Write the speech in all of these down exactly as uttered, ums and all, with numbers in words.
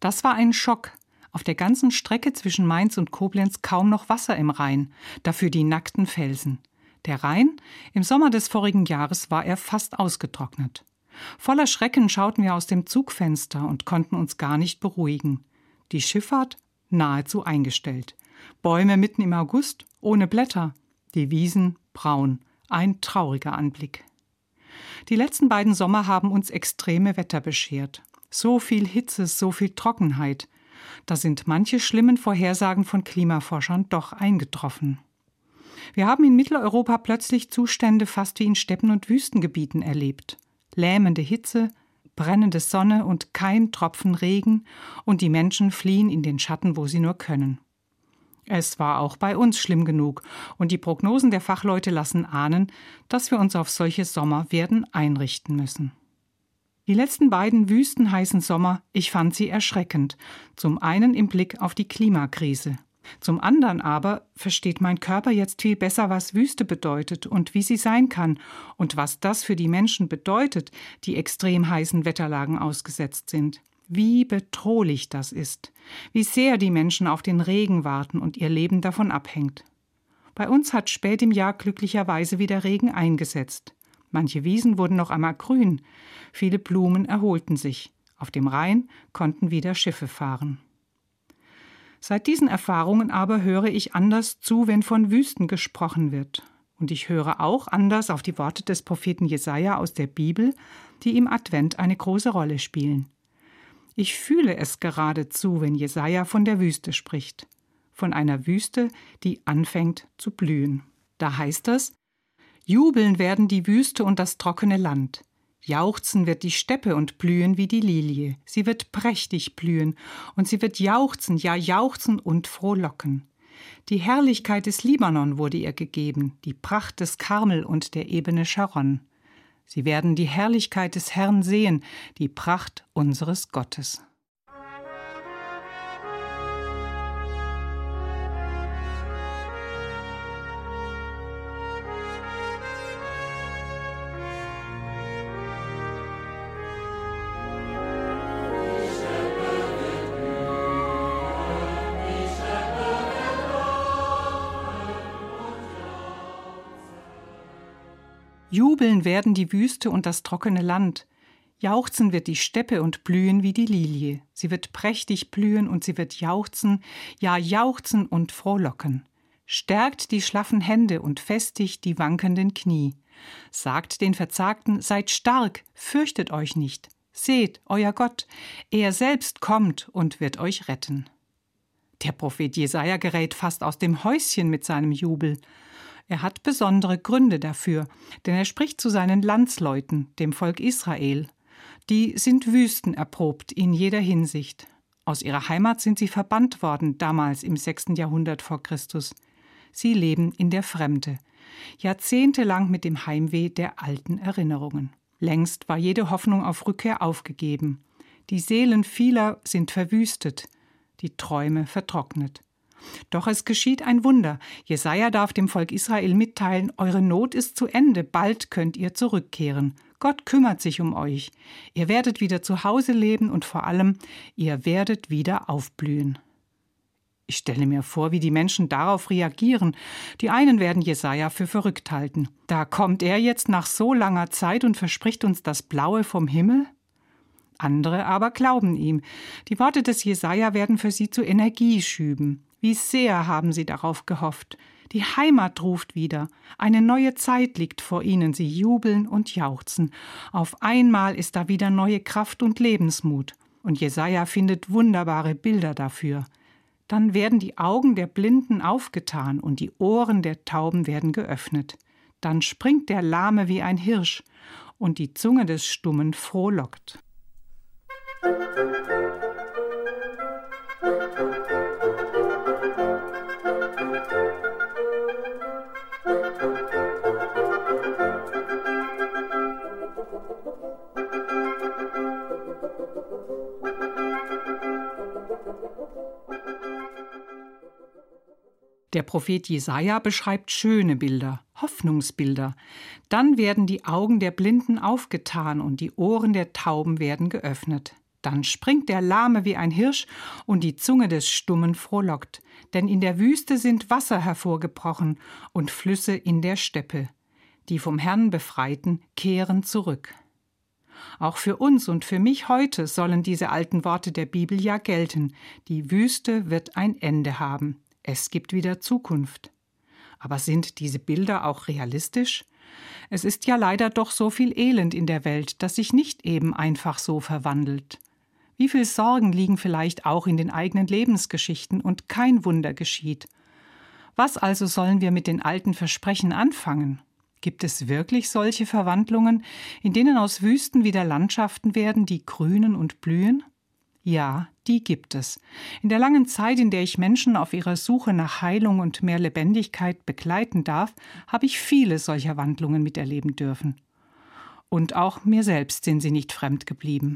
Das war ein Schock. Auf der ganzen Strecke zwischen Mainz und Koblenz kaum noch Wasser im Rhein, dafür die nackten Felsen. Der Rhein, im Sommer des vorigen Jahres war er fast ausgetrocknet. Voller Schrecken schauten wir aus dem Zugfenster und konnten uns gar nicht beruhigen. Die Schifffahrt nahezu eingestellt. Bäume mitten im August ohne Blätter, die Wiesen braun. Ein trauriger Anblick. Die letzten beiden Sommer haben uns extreme Wetter beschert. So viel Hitze, so viel Trockenheit. Da sind manche schlimmen Vorhersagen von Klimaforschern doch eingetroffen. Wir haben in Mitteleuropa plötzlich Zustände fast wie in Steppen- und Wüstengebieten erlebt. Lähmende Hitze, brennende Sonne und kein Tropfen Regen, und die Menschen fliehen in den Schatten, wo sie nur können. Es war auch bei uns schlimm genug, und die Prognosen der Fachleute lassen ahnen, dass wir uns auf solche Sommer werden einrichten müssen. Die letzten beiden wüstenheißen Sommer, ich fand sie erschreckend, zum einen im Blick auf die Klimakrise. Zum anderen aber versteht mein Körper jetzt viel besser, was Wüste bedeutet und wie sie sein kann und was das für die Menschen bedeutet, die extrem heißen Wetterlagen ausgesetzt sind. Wie bedrohlich das ist, wie sehr die Menschen auf den Regen warten und ihr Leben davon abhängt. Bei uns hat spät im Jahr glücklicherweise wieder Regen eingesetzt. Manche Wiesen wurden noch einmal grün, viele Blumen erholten sich. Auf dem Rhein konnten wieder Schiffe fahren. Seit diesen Erfahrungen aber höre ich anders zu, wenn von Wüsten gesprochen wird. Und ich höre auch anders auf die Worte des Propheten Jesaja aus der Bibel, die im Advent eine große Rolle spielen. Ich fühle es geradezu, wenn Jesaja von der Wüste spricht. Von einer Wüste, die anfängt zu blühen. Da heißt es: Jubeln werden die Wüste und das trockene Land. Jauchzen wird die Steppe und blühen wie die Lilie. Sie wird prächtig blühen und sie wird jauchzen, ja jauchzen und frohlocken. Die Herrlichkeit des Libanon wurde ihr gegeben, die Pracht des Karmel und der Ebene Scharon. Sie werden die Herrlichkeit des Herrn sehen, die Pracht unseres Gottes. Jubeln werden die Wüste und das trockene Land. Jauchzen wird die Steppe und blühen wie die Lilie. Sie wird prächtig blühen und sie wird jauchzen, ja jauchzen und frohlocken. Stärkt die schlaffen Hände und festigt die wankenden Knie. Sagt den Verzagten, seid stark, fürchtet euch nicht. Seht, euer Gott, er selbst kommt und wird euch retten. Der Prophet Jesaja gerät fast aus dem Häuschen mit seinem Jubel. Er hat besondere Gründe dafür, denn er spricht zu seinen Landsleuten, dem Volk Israel. Die sind wüstenerprobt in jeder Hinsicht. Aus ihrer Heimat sind sie verbannt worden, damals im sechsten Jahrhundert vor Christus. Sie leben in der Fremde, jahrzehntelang mit dem Heimweh der alten Erinnerungen. Längst war jede Hoffnung auf Rückkehr aufgegeben. Die Seelen vieler sind verwüstet, die Träume vertrocknet. Doch es geschieht ein Wunder. Jesaja darf dem Volk Israel mitteilen, eure Not ist zu Ende, bald könnt ihr zurückkehren. Gott kümmert sich um euch. Ihr werdet wieder zu Hause leben und vor allem, ihr werdet wieder aufblühen. Ich stelle mir vor, wie die Menschen darauf reagieren. Die einen werden Jesaja für verrückt halten. Da kommt er jetzt nach so langer Zeit und verspricht uns das Blaue vom Himmel? Andere aber glauben ihm. Die Worte des Jesaja werden für sie zu Energie schüben. Wie sehr haben sie darauf gehofft. Die Heimat ruft wieder. Eine neue Zeit liegt vor ihnen. Sie jubeln und jauchzen. Auf einmal ist da wieder neue Kraft und Lebensmut. Und Jesaja findet wunderbare Bilder dafür. Dann werden die Augen der Blinden aufgetan und die Ohren der Tauben werden geöffnet. Dann springt der Lahme wie ein Hirsch und die Zunge des Stummen frohlockt. Der Prophet Jesaja beschreibt schöne Bilder, Hoffnungsbilder. Dann werden die Augen der Blinden aufgetan und die Ohren der Tauben werden geöffnet. Dann springt der Lahme wie ein Hirsch und die Zunge des Stummen frohlockt. Denn in der Wüste sind Wasser hervorgebrochen und Flüsse in der Steppe. Die vom Herrn Befreiten kehren zurück. Auch für uns und für mich heute sollen diese alten Worte der Bibel ja gelten. Die Wüste wird ein Ende haben. Es gibt wieder Zukunft. Aber sind diese Bilder auch realistisch? Es ist ja leider doch so viel Elend in der Welt, das sich nicht eben einfach so verwandelt. Wie viel Sorgen liegen vielleicht auch in den eigenen Lebensgeschichten und kein Wunder geschieht. Was also sollen wir mit den alten Versprechen anfangen? Gibt es wirklich solche Verwandlungen, in denen aus Wüsten wieder Landschaften werden, die grünen und blühen? Ja, die gibt es. In der langen Zeit, in der ich Menschen auf ihrer Suche nach Heilung und mehr Lebendigkeit begleiten darf, habe ich viele solcher Wandlungen miterleben dürfen. Und auch mir selbst sind sie nicht fremd geblieben.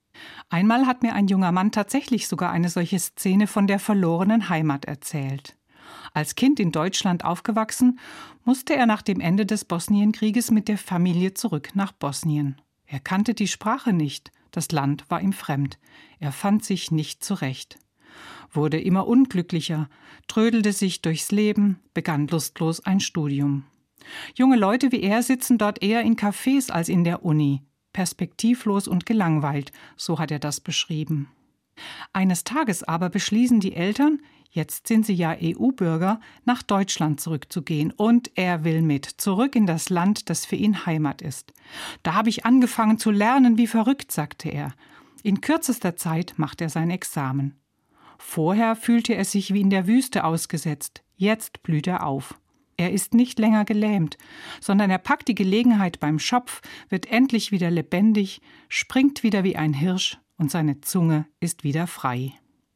Einmal hat mir ein junger Mann tatsächlich sogar eine solche Szene von der verlorenen Heimat erzählt. Als Kind in Deutschland aufgewachsen, musste er nach dem Ende des Bosnienkrieges mit der Familie zurück nach Bosnien. Er kannte die Sprache nicht, das Land war ihm fremd, er fand sich nicht zurecht. Wurde immer unglücklicher, trödelte sich durchs Leben, begann lustlos ein Studium. Junge Leute wie er sitzen dort eher in Cafés als in der Uni. Perspektivlos und gelangweilt, so hat er das beschrieben. Eines Tages aber beschließen die Eltern, jetzt sind sie ja E U-Bürger, nach Deutschland zurückzugehen. Und er will mit, zurück in das Land, das für ihn Heimat ist. Da habe ich angefangen zu lernen, wie verrückt, sagte er. In kürzester Zeit macht er sein Examen. Vorher fühlte er sich wie in der Wüste ausgesetzt. Jetzt blüht er auf. Er ist nicht länger gelähmt, sondern er packt die Gelegenheit beim Schopf, wird endlich wieder lebendig, springt wieder wie ein Hirsch und seine Zunge ist wieder frei.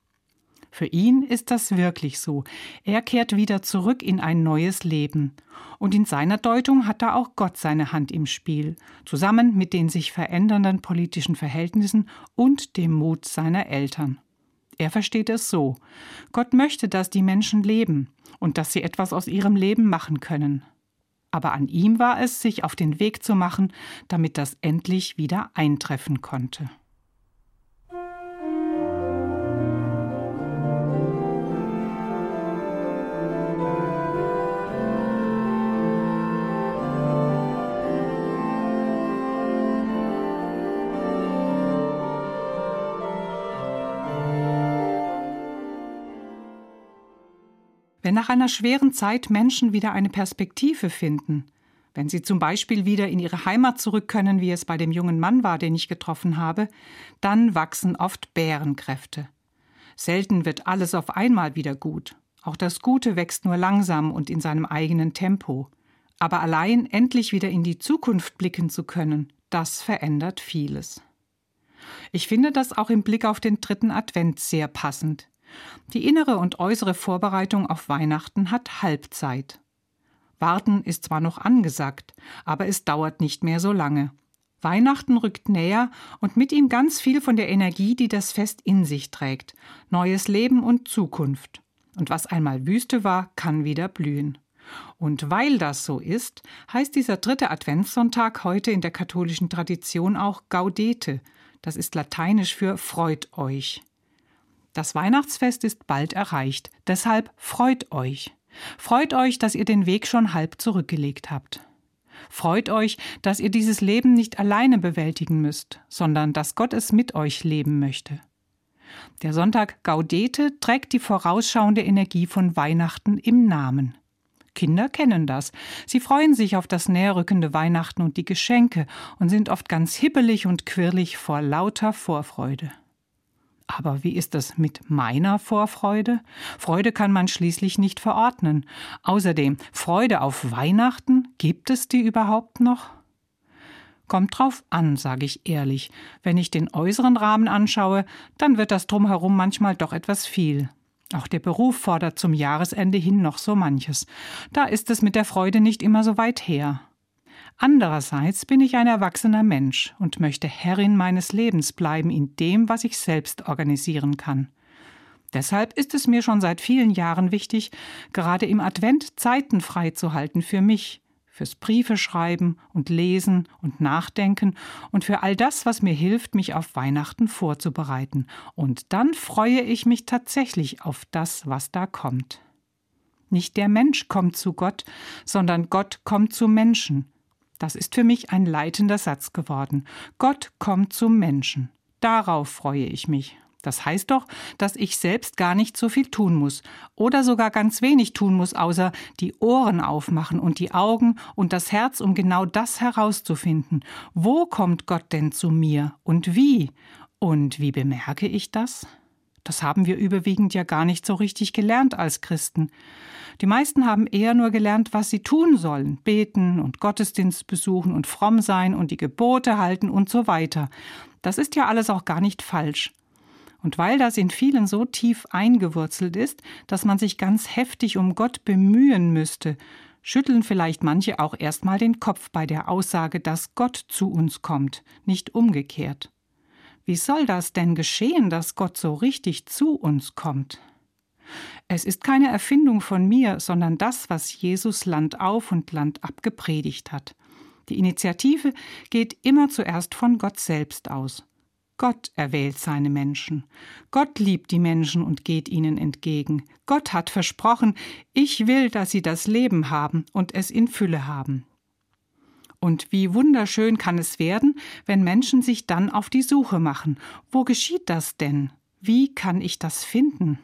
Für ihn ist das wirklich so. Er kehrt wieder zurück in ein neues Leben. Und in seiner Deutung hat da auch Gott seine Hand im Spiel, zusammen mit den sich verändernden politischen Verhältnissen und dem Mut seiner Eltern. Er versteht es so: Gott möchte, dass die Menschen leben und dass sie etwas aus ihrem Leben machen können. Aber an ihm war es, sich auf den Weg zu machen, damit das endlich wieder eintreffen konnte. Wenn nach einer schweren Zeit Menschen wieder eine Perspektive finden, wenn sie zum Beispiel wieder in ihre Heimat zurück können, wie es bei dem jungen Mann war, den ich getroffen habe, dann wachsen oft Bärenkräfte. Selten wird alles auf einmal wieder gut. Auch das Gute wächst nur langsam und in seinem eigenen Tempo. Aber allein endlich wieder in die Zukunft blicken zu können, das verändert vieles. Ich finde das auch im Blick auf den dritten Advent sehr passend. Die innere und äußere Vorbereitung auf Weihnachten hat Halbzeit. Warten ist zwar noch angesagt, aber es dauert nicht mehr so lange. Weihnachten rückt näher und mit ihm ganz viel von der Energie, die das Fest in sich trägt. Neues Leben und Zukunft. Und was einmal Wüste war, kann wieder blühen. Und weil das so ist, heißt dieser dritte Adventssonntag heute in der katholischen Tradition auch Gaudete. Das ist lateinisch für freut euch. Das Weihnachtsfest ist bald erreicht, deshalb freut euch. Freut euch, dass ihr den Weg schon halb zurückgelegt habt. Freut euch, dass ihr dieses Leben nicht alleine bewältigen müsst, sondern dass Gott es mit euch leben möchte. Der Sonntag Gaudete trägt die vorausschauende Energie von Weihnachten im Namen. Kinder kennen das. Sie freuen sich auf das näherrückende Weihnachten und die Geschenke und sind oft ganz hibbelig und quirlig vor lauter Vorfreude. Aber wie ist es mit meiner Vorfreude? Freude kann man schließlich nicht verordnen. Außerdem, Freude auf Weihnachten, gibt es die überhaupt noch? Kommt drauf an, sage ich ehrlich. Wenn ich den äußeren Rahmen anschaue, dann wird das Drumherum manchmal doch etwas viel. Auch der Beruf fordert zum Jahresende hin noch so manches. Da ist es mit der Freude nicht immer so weit her. Andererseits bin ich ein erwachsener Mensch und möchte Herrin meines Lebens bleiben in dem, was ich selbst organisieren kann. Deshalb ist es mir schon seit vielen Jahren wichtig, gerade im Advent Zeiten freizuhalten für mich, fürs Briefe schreiben und lesen und nachdenken und für all das, was mir hilft, mich auf Weihnachten vorzubereiten. Und dann freue ich mich tatsächlich auf das, was da kommt. Nicht der Mensch kommt zu Gott, sondern Gott kommt zu Menschen. Das ist für mich ein leitender Satz geworden. Gott kommt zum Menschen. Darauf freue ich mich. Das heißt doch, dass ich selbst gar nicht so viel tun muss oder sogar ganz wenig tun muss, außer die Ohren aufmachen und die Augen und das Herz, um genau das herauszufinden. Wo kommt Gott denn zu mir und wie? Und wie bemerke ich das? Das haben wir überwiegend ja gar nicht so richtig gelernt als Christen. Die meisten haben eher nur gelernt, was sie tun sollen. Beten und Gottesdienst besuchen und fromm sein und die Gebote halten und so weiter. Das ist ja alles auch gar nicht falsch. Und weil das in vielen so tief eingewurzelt ist, dass man sich ganz heftig um Gott bemühen müsste, schütteln vielleicht manche auch erstmal den Kopf bei der Aussage, dass Gott zu uns kommt, nicht umgekehrt. Wie soll das denn geschehen, dass Gott so richtig zu uns kommt? Es ist keine Erfindung von mir, sondern das, was Jesus Land auf und Land ab gepredigt hat. Die Initiative geht immer zuerst von Gott selbst aus. Gott erwählt seine Menschen. Gott liebt die Menschen und geht ihnen entgegen. Gott hat versprochen, ich will, dass sie das Leben haben und es in Fülle haben. Und wie wunderschön kann es werden, wenn Menschen sich dann auf die Suche machen. Wo geschieht das denn? Wie kann ich das finden?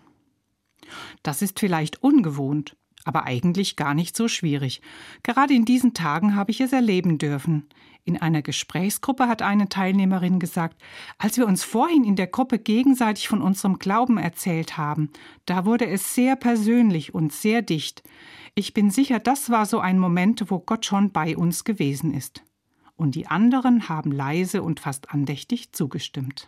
Das ist vielleicht ungewohnt, aber eigentlich gar nicht so schwierig. Gerade in diesen Tagen habe ich es erleben dürfen. In einer Gesprächsgruppe hat eine Teilnehmerin gesagt, als wir uns vorhin in der Gruppe gegenseitig von unserem Glauben erzählt haben, da wurde es sehr persönlich und sehr dicht. Ich bin sicher, das war so ein Moment, wo Gott schon bei uns gewesen ist. Und die anderen haben leise und fast andächtig zugestimmt.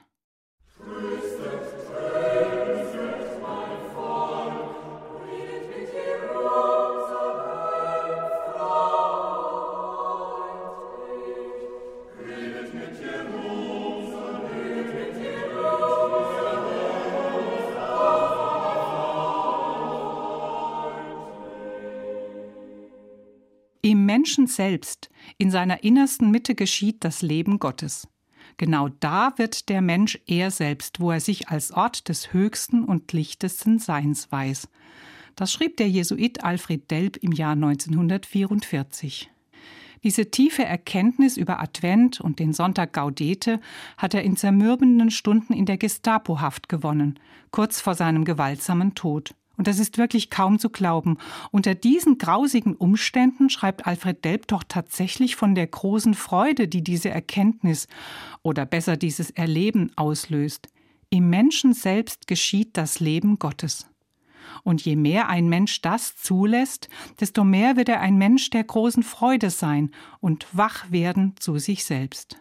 Im Menschen selbst, in seiner innersten Mitte geschieht das Leben Gottes. Genau da wird der Mensch er selbst, wo er sich als Ort des höchsten und lichtesten Seins weiß. Das schrieb der Jesuit Alfred Delp im Jahr neunzehnhundertvierundvierzig. Diese tiefe Erkenntnis über Advent und den Sonntag Gaudete hat er in zermürbenden Stunden in der Gestapohaft gewonnen, kurz vor seinem gewaltsamen Tod. Und das ist wirklich kaum zu glauben. Unter diesen grausigen Umständen schreibt Alfred Delp doch tatsächlich von der großen Freude, die diese Erkenntnis oder besser dieses Erleben auslöst. Im Menschen selbst geschieht das Leben Gottes. Und je mehr ein Mensch das zulässt, desto mehr wird er ein Mensch der großen Freude sein und wach werden zu sich selbst.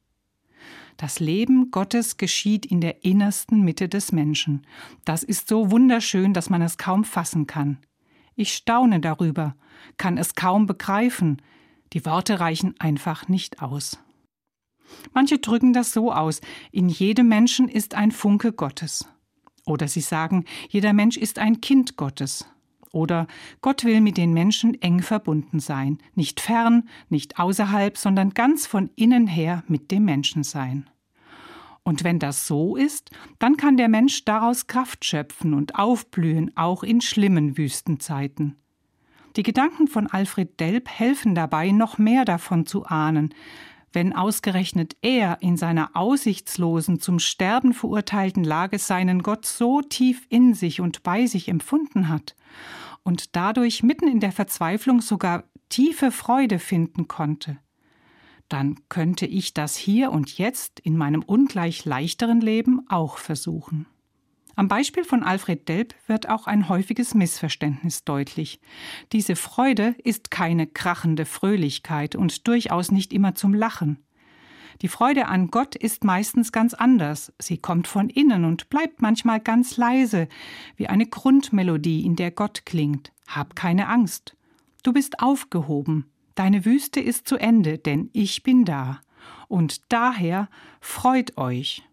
Das Leben Gottes geschieht in der innersten Mitte des Menschen. Das ist so wunderschön, dass man es kaum fassen kann. Ich staune darüber, kann es kaum begreifen. Die Worte reichen einfach nicht aus. Manche drücken das so aus: In jedem Menschen ist ein Funke Gottes. Oder sie sagen, jeder Mensch ist ein Kind Gottes. Oder Gott will mit den Menschen eng verbunden sein, nicht fern, nicht außerhalb, sondern ganz von innen her mit dem Menschen sein. Und wenn das so ist, dann kann der Mensch daraus Kraft schöpfen und aufblühen, auch in schlimmen Wüstenzeiten. Die Gedanken von Alfred Delp helfen dabei, noch mehr davon zu ahnen, wenn ausgerechnet er in seiner aussichtslosen, zum Sterben verurteilten Lage seinen Gott so tief in sich und bei sich empfunden hat und dadurch mitten in der Verzweiflung sogar tiefe Freude finden konnte, dann könnte ich das hier und jetzt in meinem ungleich leichteren Leben auch versuchen. Am Beispiel von Alfred Delp wird auch ein häufiges Missverständnis deutlich. Diese Freude ist keine krachende Fröhlichkeit und durchaus nicht immer zum Lachen. Die Freude an Gott ist meistens ganz anders. Sie kommt von innen und bleibt manchmal ganz leise, wie eine Grundmelodie, in der Gott klingt. Hab keine Angst. Du bist aufgehoben. Deine Wüste ist zu Ende, denn ich bin da. Und daher freut euch.